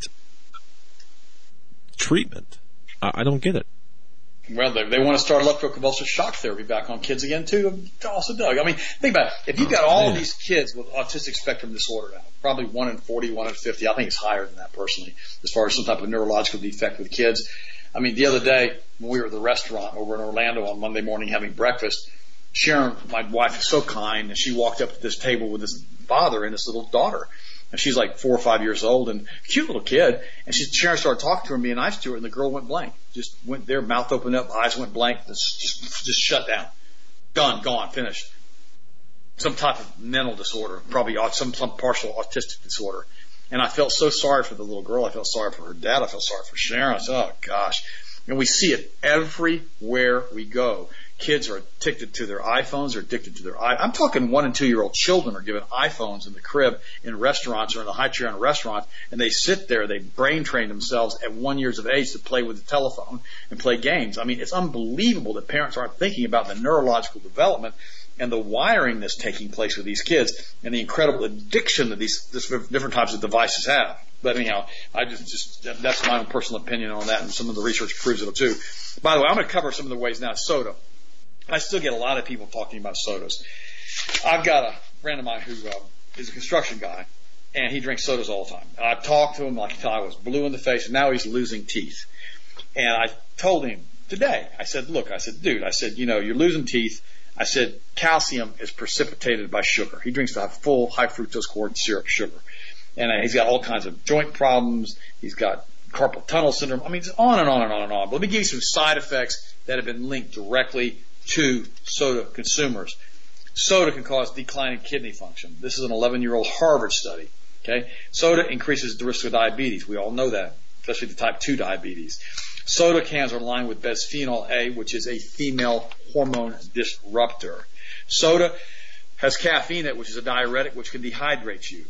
treatment? I don't get it.
Well, they want to start electroconvulsive shock therapy back on kids again, too. Also, Doug, I mean, think about it. If you've got all these kids with autistic spectrum disorder now, probably 1 in 40, 1 in 50, I think it's higher than that personally, as far as some type of neurological defect with kids. I mean, the other day, when we were at the restaurant over in Orlando on Monday morning having breakfast, Sharon, my wife, is so kind, and she walked up to this table with this father and this little daughter. And she's like 4 or 5 years old and cute little kid. And Sharon started talking to her and being nice to her, and the girl went blank. Just went there, mouth opened up, eyes went blank, just shut down. Done, gone, finished. Some type of mental disorder, probably some partial autistic disorder. And I felt so sorry for the little girl. I felt sorry for her dad. I felt sorry for Sharon. I said, oh gosh. And we see it everywhere we go. Kids are addicted to their iPhones, are addicted to their I'm talking 1 and 2 year old children are given iPhones in the crib in restaurants or in the high chair in a restaurant, and they sit there, they brain train themselves at 1 year of age to play with the telephone and play games. I mean, it's unbelievable that parents aren't thinking about the neurological development and the wiring that's taking place with these kids and the incredible addiction that these different types of devices have. But anyhow, that's my own personal opinion on that, and some of the research proves it too. By the way, I'm going to cover some of the ways now. Soda. I still get a lot of people talking about sodas. I've got a friend of mine who is a construction guy, and he drinks sodas all the time. And I've talked to him like until I was blue in the face, and now he's losing teeth. And I told him today, I said, look, dude, you're losing teeth. I said, calcium is precipitated by sugar. He drinks the full high fructose corn syrup sugar. And he's got all kinds of joint problems. He's got carpal tunnel syndrome. I mean, it's on and on and on and on. But let me give you some side effects that have been linked directly to soda consumers. Soda can cause declining kidney function. This is an 11-year-old Harvard study. Okay, soda increases the risk of diabetes. We all know that, especially the type 2 diabetes. Soda cans are lined with bisphenol A, which is a female hormone disruptor. Soda has caffeine in it, which is a diuretic, which can dehydrate you.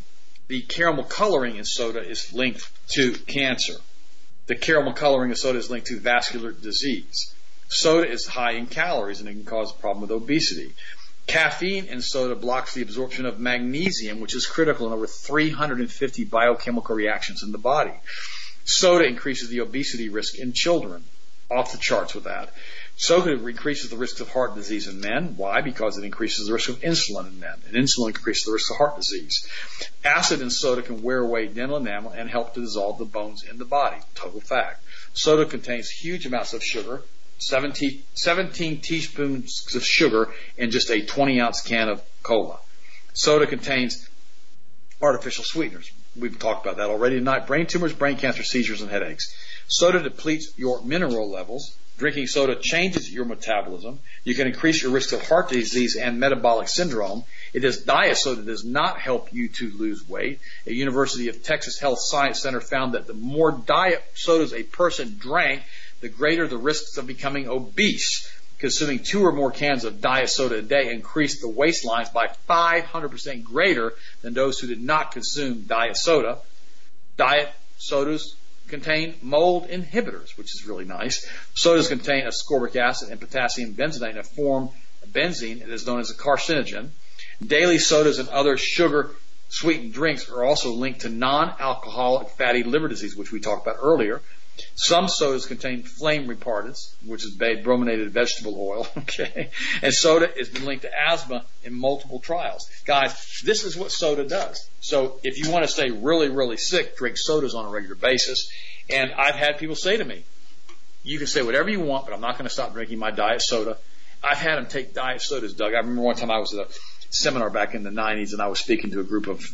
the caramel coloring in soda is linked to cancer. The caramel coloring in soda is linked to vascular disease. Soda is high in calories and it can cause a problem with obesity. Caffeine in soda blocks the absorption of magnesium, which is critical in over 350 biochemical reactions in the body. Soda increases the obesity risk in children. Off the charts with that. Soda increases the risk of heart disease in men. Why? Because it increases the risk of insulin in men. And insulin increases the risk of heart disease. Acid in soda can wear away dental enamel and help to dissolve the bones in the body. Total fact. Soda contains huge amounts of sugar. 17 teaspoons of sugar in just a 20-ounce can of cola. Soda contains artificial sweeteners. We've talked about that already tonight. Brain tumors, brain cancer, seizures, and headaches. Soda depletes your mineral levels. Drinking soda changes your metabolism. You can increase your risk of heart disease and metabolic syndrome. Diet soda does not help you to lose weight. A University of Texas Health Science Center found that the more diet sodas a person drank, the greater the risks of becoming obese. Consuming 2 or more cans of diet soda a day increased the waistlines by 500% greater than those who did not consume diet soda. Diet sodas contain mold inhibitors, which is really nice. Sodas contain ascorbic acid and potassium benzoate, a form of benzene that is known as a carcinogen. Daily sodas and other sugar-sweetened drinks are also linked to non-alcoholic fatty liver disease, which we talked about earlier. Some sodas contain flame retardants, which is brominated vegetable oil, okay? And soda has been linked to asthma in multiple trials. Guys, this is what soda does. So if you want to stay really, really sick, drink sodas on a regular basis. And I've had people say to me, you can say whatever you want, but I'm not going to stop drinking my diet soda. I've had them take diet sodas, Doug. I remember one time I was at a seminar back in the 90s, and I was speaking to a group of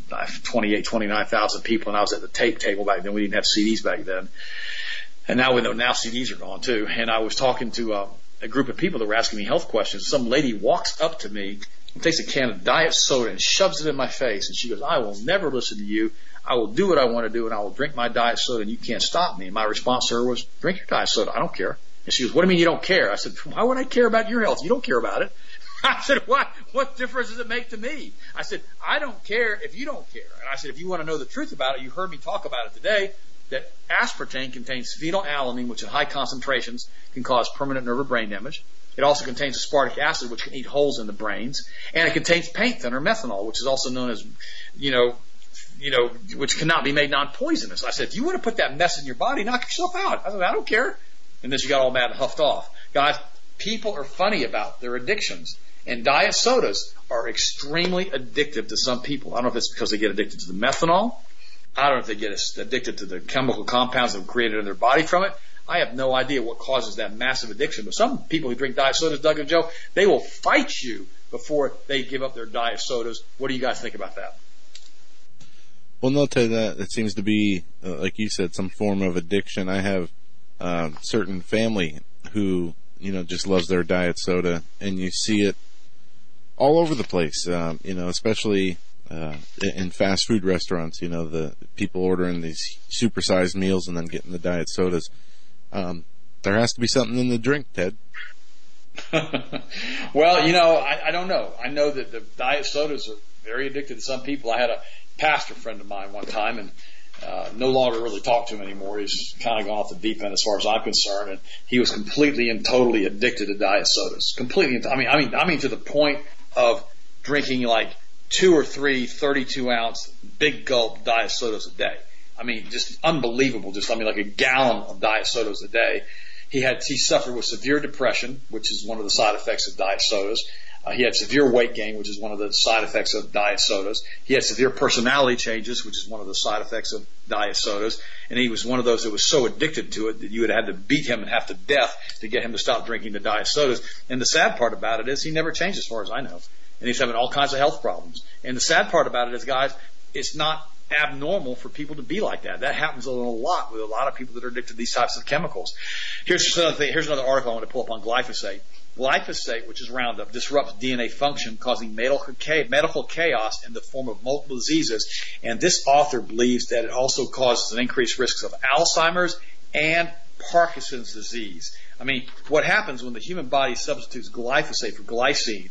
29,000 people, and I was at the tape table back then. We didn't have CDs back then. And now we know now CDs are gone too. And I was talking to a group of people that were asking me health questions. Some lady walks up to me and takes a can of diet soda and shoves it in my face. And she goes, I will never listen to you. I will do what I want to do, and I will drink my diet soda, and you can't stop me. And my response to her was, drink your diet soda. I don't care. And she goes, what do you mean you don't care? I said, why would I care about your health? You don't care about it. I said, what difference does it make to me? I said, I don't care if you don't care. And I said, if you want to know the truth about it, you heard me talk about it today, that aspartame contains phenylalanine, which in high concentrations can cause permanent nerve or brain damage. It also contains aspartic acid, which can eat holes in the brains. And it contains paint thinner, methanol, which is also known as, which cannot be made non-poisonous. I said, if you want to put that mess in your body, knock yourself out. I said, I don't care. And then she got all mad and huffed off. Guys, people are funny about their addictions. And diet sodas are extremely addictive to some people. I don't know if it's because they get addicted to the methanol. I don't know if they get addicted to the chemical compounds that are created in their body from it. I have no idea what causes that massive addiction. But some people who drink diet sodas, Doug and Joe, they will fight you before they give up their diet sodas. What do you guys think about that?
Well, no, Ted, it seems to be, like you said, some form of addiction. I have certain family who, just loves their diet soda, and you see it all over the place, especially in fast food restaurants, the people ordering these supersized meals and then getting the diet sodas. There has to be something in the drink, Ted.
Well, I don't know. I know that the diet sodas are very addictive to some people. I had a pastor friend of mine one time, and no longer really talk to him anymore. He's kind of gone off the deep end as far as I'm concerned, and he was completely and totally addicted to diet sodas. Completely. I mean to the point of drinking like 2 or 3 32-ounce big gulp diet sodas a day. I mean, just unbelievable. Like a gallon of diet sodas a day. He suffered with severe depression, which is one of the side effects of diet sodas. He had severe weight gain, which is one of the side effects of diet sodas. He had severe personality changes, which is one of the side effects of diet sodas. And he was one of those that was so addicted to it that you would have had to beat him and half to death to get him to stop drinking the diet sodas. And the sad part about it is he never changed as far as I know. And he's having all kinds of health problems. And the sad part about it is, guys, it's not abnormal for people to be like that. That happens a lot with a lot of people that are addicted to these types of chemicals. Here's another thing. Here's another article I want to pull up on glyphosate. Glyphosate, which is Roundup, disrupts DNA function, causing medical chaos in the form of multiple diseases. And this author believes that it also causes an increased risk of Alzheimer's and Parkinson's disease. I mean, what happens when the human body substitutes glyphosate for glycine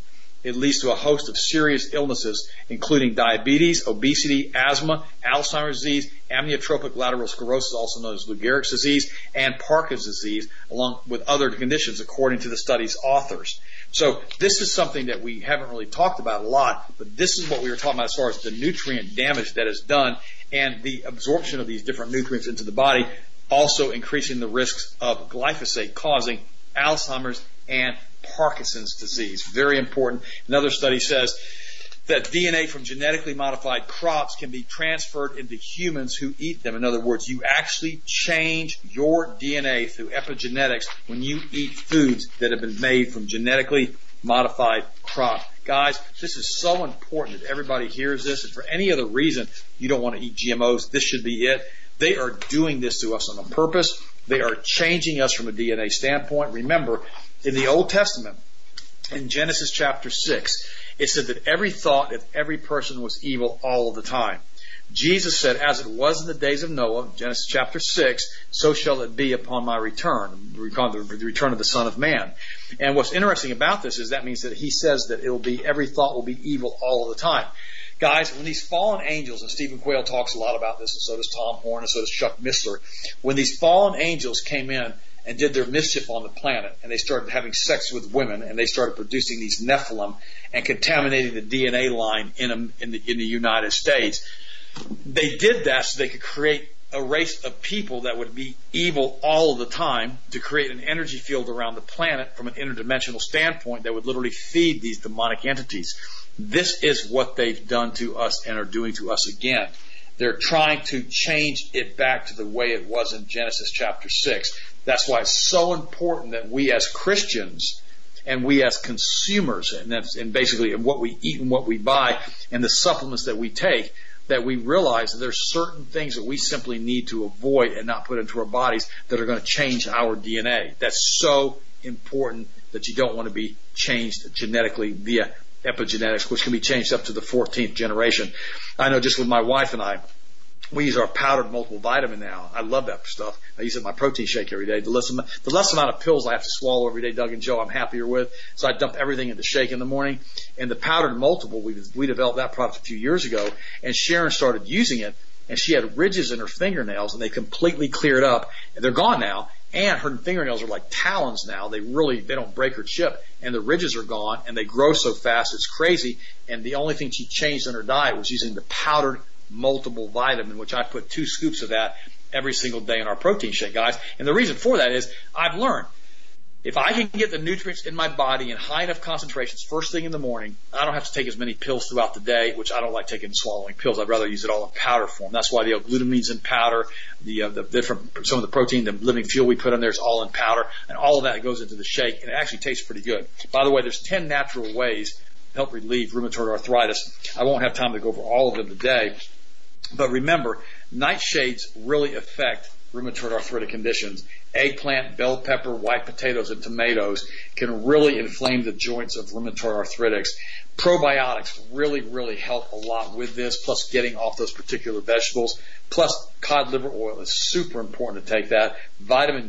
it leads to a host of serious illnesses, including diabetes, obesity, asthma, Alzheimer's disease, amyotrophic lateral sclerosis, also known as Lou Gehrig's disease, and Parkinson's disease, along with other conditions, according to the study's authors. So this is something that we haven't really talked about a lot, but this is what we were talking about as far as the nutrient damage that is done and the absorption of these different nutrients into the body, also increasing the risks of glyphosate causing Alzheimer's and Parkinson's disease. Very important. Another study says that DNA from genetically modified crops can be transferred into humans who eat them. In other words, you actually change your DNA through epigenetics when you eat foods that have been made from genetically modified crop. Guys, this is so important that everybody hears this. And for any other reason you don't want to eat GMOs, this should be it. They are doing this to us on a purpose. They are changing us from a DNA standpoint. Remember, in the Old Testament, in Genesis chapter 6, it said that every thought of every person was evil all of the time. Jesus said, as it was in the days of Noah, Genesis chapter 6, so shall it be upon my return, the return of the Son of Man. And what's interesting about this is that means that he says that every thought will be evil all of the time. Guys, when these fallen angels, and Stephen Quayle talks a lot about this, and so does Tom Horn, and so does Chuck Missler, when these fallen angels came in and did their mischief on the planet, and they started having sex with women, and they started producing these Nephilim and contaminating the DNA line in the United States, they did that so they could create a race of people that would be evil all of the time, to create an energy field around the planet from an interdimensional standpoint that would literally feed these demonic entities. This is what they've done to us and are doing to us again. They're trying to change it back to the way it was in Genesis chapter 6. That's why it's so important that we as Christians and we as consumers, and basically what we eat and what we buy and the supplements that we take, that we realize that there's certain things that we simply need to avoid and not put into our bodies that are going to change our DNA. That's so important, that you don't want to be changed genetically via epigenetics, which can be changed up to the 14th generation. I know just with my wife and I, we use our powdered multiple vitamin now. I love that stuff. I use it in my protein shake every day. The less amount of pills I have to swallow every day, Doug and Joe, I'm happier with. So I dump everything in the shake in the morning. And the powdered multiple, we developed that product a few years ago, and Sharon started using it, and she had ridges in her fingernails, and they completely cleared up, and they're gone now. And her fingernails are like talons now. They don't break or chip, and the ridges are gone, and they grow so fast it's crazy. And the only thing she changed in her diet was using the powdered multiple vitamin, which I put 2 scoops of that every single day in our protein shake, guys. And the reason for that is I've learned if I can get the nutrients in my body in high enough concentrations first thing in the morning, I don't have to take as many pills throughout the day, which I don't like taking and swallowing pills. I'd rather use it all in powder form. That's why the L-glutamine's in powder, some of the protein, the living fuel we put in there is all in powder, and all of that goes into the shake, and it actually tastes pretty good. By the way, there's 10 natural ways to help relieve rheumatoid arthritis. I won't have time to go over all of them today, but remember, nightshades really affect rheumatoid arthritic conditions. Eggplant, bell pepper, white potatoes, and tomatoes can really inflame the joints of rheumatoid arthritis. Probiotics really, really help a lot with this, plus getting off those particular vegetables. Plus, cod liver oil is super important to take that. Vitamin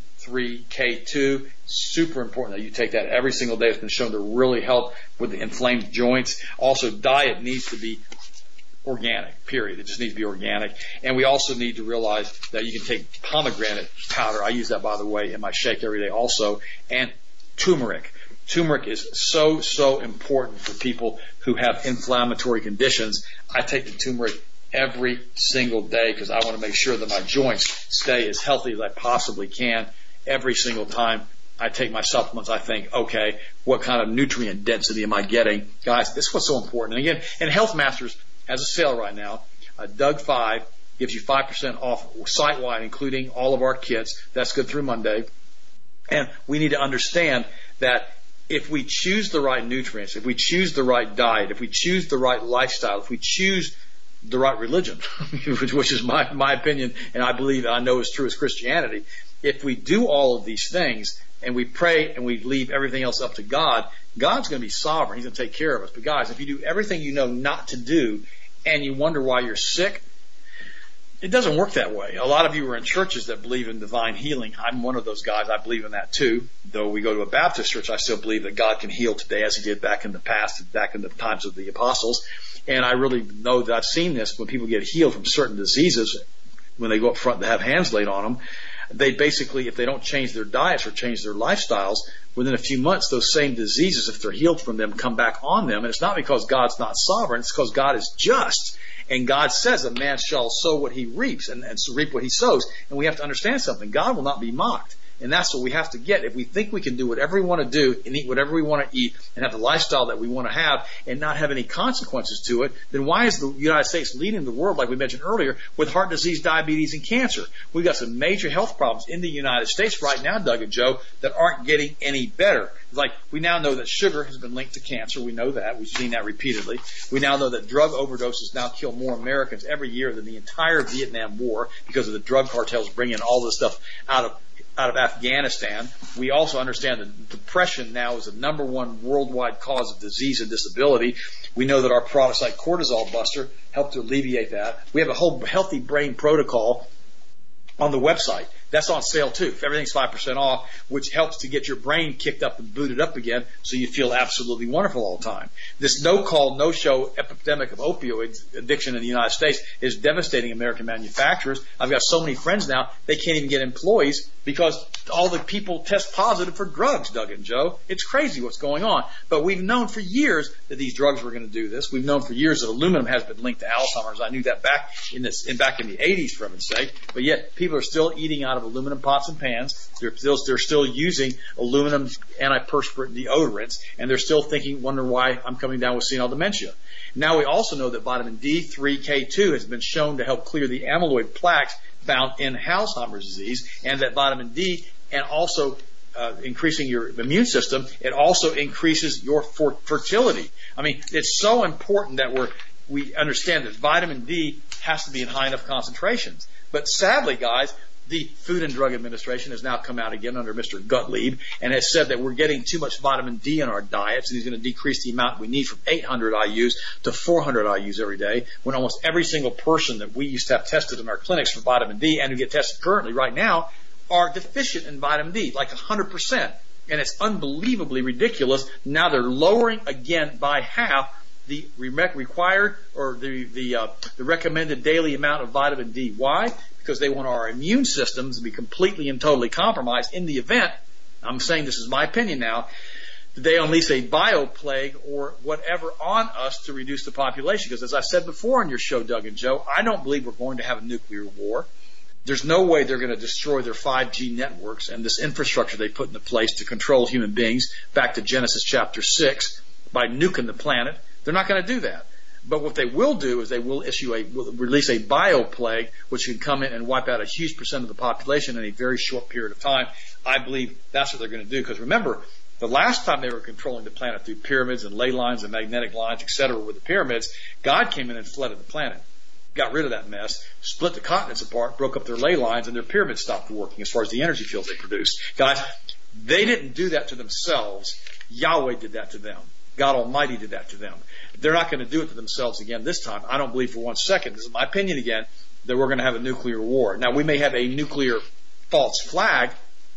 D3, K2, super important that you take that every single day. It's been shown to really help with the inflamed joints. Also, diet needs to be organic, period. It just needs to be organic. And we also need to realize that you can take pomegranate powder. I use that, by the way, in my shake every day also. And turmeric. Turmeric is so, so important for people who have inflammatory conditions. I take the turmeric every single day because I want to make sure that my joints stay as healthy as I possibly can. Every single time I take my supplements, I think, okay, what kind of nutrient density am I getting? Guys, this is what's so important. And again, and Health Masters has a sale right now. Doug 5 gives you 5% off site-wide, including all of our kits. That's good through Monday. And we need to understand that if we choose the right nutrients, if we choose the right diet, if we choose the right lifestyle, if we choose the right religion, which is my opinion, and I believe I know is true as Christianity, if we do all of these things and we pray and we leave everything else up to God, God's going to be sovereign. He's going to take care of us. But guys, if you do everything you know not to do and you wonder why you're sick, It doesn't work that way. A lot of you are in churches that believe in divine healing. I'm one of those guys. I believe in that too. Though we go to a Baptist church, I still believe that God can heal today as he did back in the past, back in the times of the apostles. And I really know that I've seen this when people get healed from certain diseases, when they go up front to have hands laid on them. They basically, if they don't change their diets or change their lifestyles, within a few months, those same diseases, if they're healed from them, come back on them. And it's not because God's not sovereign. It's because God is just. And God says a man shall sow what he reaps and reap what he sows. And we have to understand something. God will not be mocked. And that's what we have to get. If we think we can do whatever we want to do and eat whatever we want to eat and have the lifestyle that we want to have and not have any consequences to it, then why is the United States leading the world, like we mentioned earlier, with heart disease, diabetes, and cancer? We've got some major health problems in the United States right now, Doug and Joe, that aren't getting any better. Like, we now know that sugar has been linked to cancer. We know that. We've seen that repeatedly. We now know that drug overdoses now kill more Americans every year than the entire Vietnam War because of the drug cartels bringing all this stuff out of Afghanistan. We also understand that depression now is the number one worldwide cause of disease and disability. We know that our products like Cortisol Buster help to alleviate that. We have a whole healthy brain protocol on the website. That's on sale too. Everything's 5% off, which helps to get your brain kicked up and booted up again so you feel absolutely wonderful all the time. This no-call, no-show epidemic of opioid addiction in the United States is devastating American manufacturers. I've got so many friends now, they can't even get employees because all the people test positive for drugs, Doug and Joe. It's crazy what's going on. But we've known for years that these drugs were going to do this. We've known for years that aluminum has been linked to Alzheimer's. I knew that back in the 80s, for heaven's sake. But yet people are still eating out of aluminum pots and pans. They're still using aluminum antiperspirant deodorants, and they're still wondering why I'm coming down with senile dementia. Now we also know that vitamin D3, K2 has been shown to help clear the amyloid plaques found in Alzheimer's disease, and that vitamin D and also increasing your immune system, it also increases your fertility. I mean, it's so important that we understand that vitamin D has to be in high enough concentrations. But sadly, guys, the Food and Drug Administration has now come out again under Mr. Gottlieb and has said that we're getting too much vitamin D in our diets, and he's going to decrease the amount we need from 800 IUs to 400 IUs every day, when almost every single person that we used to have tested in our clinics for vitamin D and who get tested currently right now are deficient in vitamin D, like 100%. And it's unbelievably ridiculous. Now they're lowering again by half the required or the recommended daily amount of vitamin D. Why? Because they want our immune systems to be completely and totally compromised in the event, I'm saying this is my opinion now, that they unleash a bioplague or whatever on us to reduce the population. Because as I said before on your show, Doug and Joe, I don't believe we're going to have a nuclear war. There's no way they're going to destroy their 5G networks and this infrastructure they put into place to control human beings, back to Genesis chapter 6, by nuking the planet. They're not going to do that. But what they will do is they will release a bioplague, which can come in and wipe out a huge percent of the population in a very short period of time. I believe that's what they're going to do. Because remember, the last time they were controlling the planet through pyramids and ley lines and magnetic lines, etc., with the pyramids, God came in and flooded the planet, got rid of that mess, split the continents apart, broke up their ley lines, and their pyramids stopped working as far as the energy fields they produced. Guys, they didn't do that to themselves. Yahweh did that to them. God Almighty did that to them. They're not going to do it to themselves again this time. I don't believe for 1 second, this is my opinion again, that we're going to have a nuclear war. Now, we may have a nuclear false flag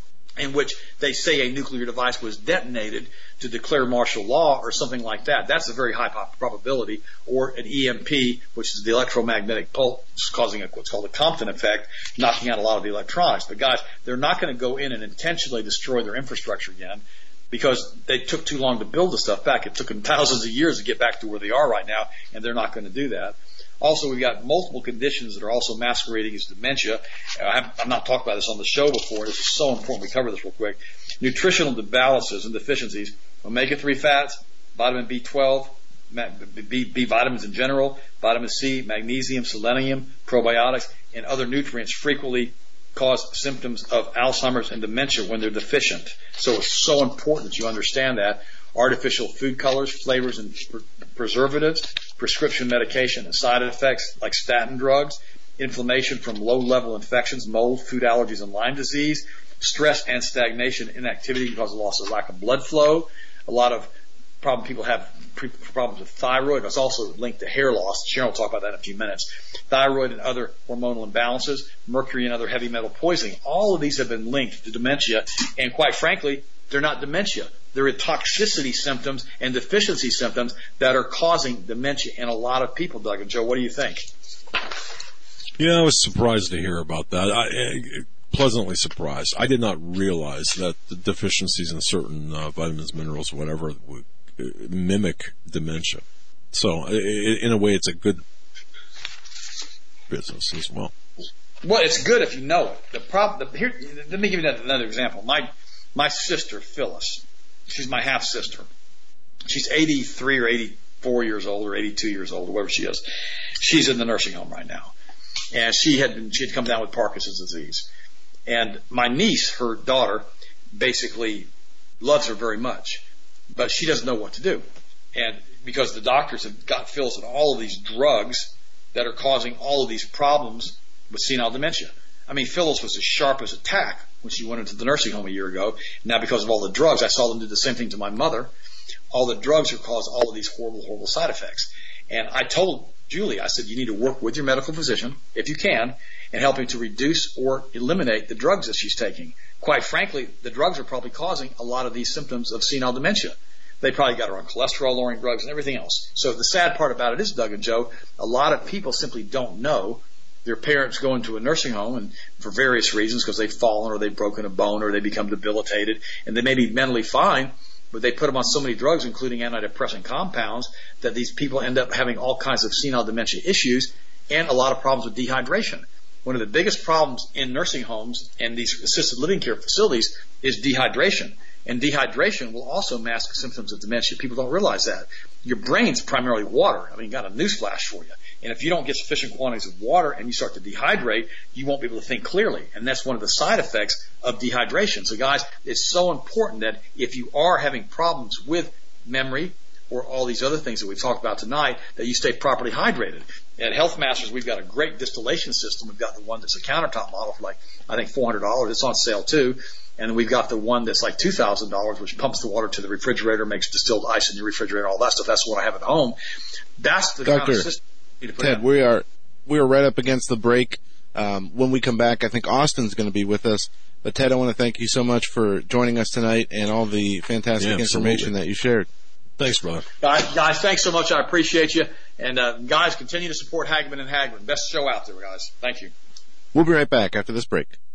in which they say a nuclear device was detonated to declare martial law or something like that. That's a very high probability. Or an EMP, which is the electromagnetic pulse causing what's called a Compton effect, knocking out a lot of the electronics. But guys, they're not going to go in and intentionally destroy their infrastructure again, because they took too long to build the stuff back. It took them thousands of years to get back to where they are right now, and they're not going to do that. Also, we've got multiple conditions that are also masquerading as dementia. I've not talked about this on the show before. This is so important. We cover this real quick. Nutritional imbalances and deficiencies, omega-3 fats, vitamin B12, B vitamins in general, vitamin C, magnesium, selenium, probiotics, and other nutrients frequently cause symptoms of Alzheimer's and dementia when they're deficient. So it's so important that you understand that. Artificial food colors, flavors, and preservatives, prescription medication and side effects like statin drugs, inflammation from low-level infections, mold, food allergies, and Lyme disease, stress and stagnation, inactivity because of loss of lack of blood flow, a lot of problem people have problems with thyroid. It's also linked to hair loss. Sharon will talk about that in a few minutes. Thyroid and other hormonal imbalances, mercury and other heavy metal poisoning. All of these have been linked to dementia, and quite frankly, they're not dementia. They're toxicity symptoms and deficiency symptoms that are causing dementia in a lot of people, Doug and Joe. What do you think?
Yeah, I was surprised to hear about that. Pleasantly surprised. I did not realize that the deficiencies in certain vitamins, minerals, whatever, would mimic dementia. So, in a way, it's a good business as well.
Well, it's good if you know it. The problem here. Let me give you another example. My sister Phyllis, she's my half sister. She's 83 or 84 years old or 82 years old, whatever she is. She's in the nursing home right now, and she had come down with Parkinson's disease. And my niece, her daughter, basically loves her very much, but she doesn't know what to do. And because the doctors have got Phyllis on all of these drugs that are causing all of these problems with senile dementia. I mean, Phyllis was as sharp as a tack when she went into the nursing home a year ago. Now, because of all the drugs, I saw them do the same thing to my mother. All the drugs have caused all of these horrible, horrible side effects. And I told Julie, I said, you need to work with your medical physician, if you can, and helping to reduce or eliminate the drugs that she's taking. Quite frankly, the drugs are probably causing a lot of these symptoms of senile dementia. They probably got her on cholesterol-lowering drugs and everything else. So the sad part about it is, Doug and Joe, a lot of people simply don't know their parents go into a nursing home and for various reasons, because they've fallen or they've broken a bone or they become debilitated, and they may be mentally fine, but they put them on so many drugs, including antidepressant compounds, that these people end up having all kinds of senile dementia issues and a lot of problems with dehydration. One of the biggest problems in nursing homes and these assisted living care facilities is dehydration. And dehydration will also mask symptoms of dementia. People don't realize that. Your brain's primarily water. I mean, got a newsflash for you. And if you don't get sufficient quantities of water and you start to dehydrate, you won't be able to think clearly. And that's one of the side effects of dehydration. So guys, it's so important that if you are having problems with memory or all these other things that we've talked about tonight, that you stay properly hydrated. At Health Masters, we've got a great distillation system. We've got the one that's a countertop model for I think $400. It's on sale too. And we've got the one that's like $2,000, which pumps the water to the refrigerator, makes distilled ice in your refrigerator, all that stuff. That's what I have at home. That's the kind of system you need to put in.
Ted, we are right up against the break. When we come back, I think Austin's going to be with us. But Ted, I want to thank you so much for joining us tonight and all the fantastic information that you shared.
Thanks, brother.
Guys, thanks so much. I appreciate you. And guys, continue to support Hagman and Hagman. Best show out there, guys. Thank you.
We'll be right back after this break.